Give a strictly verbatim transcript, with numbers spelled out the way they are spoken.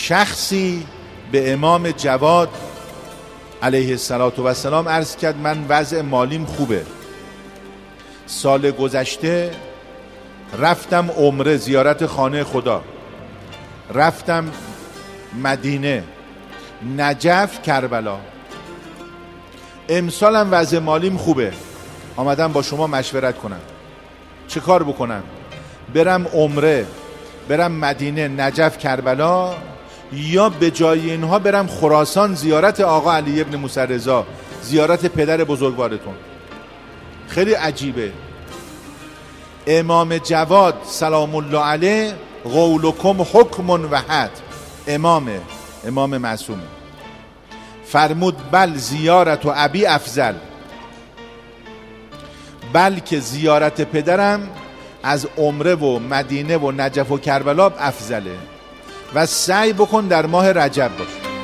شخصی به امام جواد علیه السلام عرض کرد من وضع مالیم خوبه، سال گذشته رفتم عمره زیارت خانه خدا، رفتم مدینه، نجف، کربلا، امسالم وضع مالیم خوبه، آمدم با شما مشورت کنم چه کار بکنم، برم عمره، برم مدینه، نجف، کربلا، یا به جای اینها برم خراسان زیارت آقا علی ابن موسی رضا، زیارت پدر بزرگوارتون. خیلی عجیبه. امام جواد سلام الله علیه قولکم حکم و حد، امامه، امام معصومه، فرمود بل زیارت و ابی افضل، بلکه زیارت پدرم از عمره و مدینه و نجف و کربلا افضله و سعی بکن در ماه رجب باش.